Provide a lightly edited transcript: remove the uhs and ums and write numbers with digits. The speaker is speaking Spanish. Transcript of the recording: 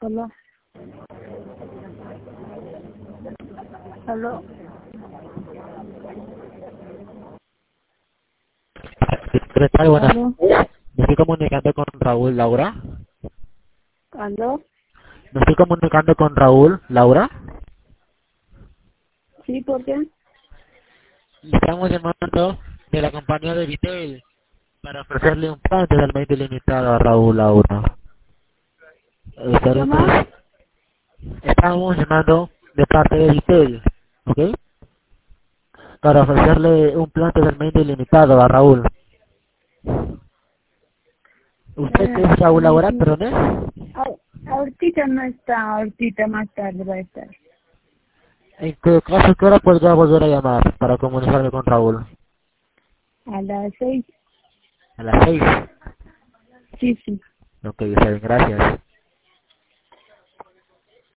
Aló. Aló. ¿Qué tal? Buenas. Aló. Me estoy comunicando con Raúl Laura. Aló. Me estoy comunicando con Raúl Laura. Sí, ¿por qué? Y estamos llamando de la compañía de Vitel para ofrecerle un plan totalmente ilimitado a Raúl Laura. ¿Cómo? Estamos llamando de parte de Vitel, ¿ok? Para ofrecerle un plan totalmente ilimitado a Raúl. ¿Usted es Raúl Laura, Mm, perdón? ahorita no está, ahorita más tarde va a estar. ¿En qué caso, qué hora podría volver a llamar para comunicarme con Raúl? A las 6. A las 6. Sí, sí. Ok, está bien, gracias.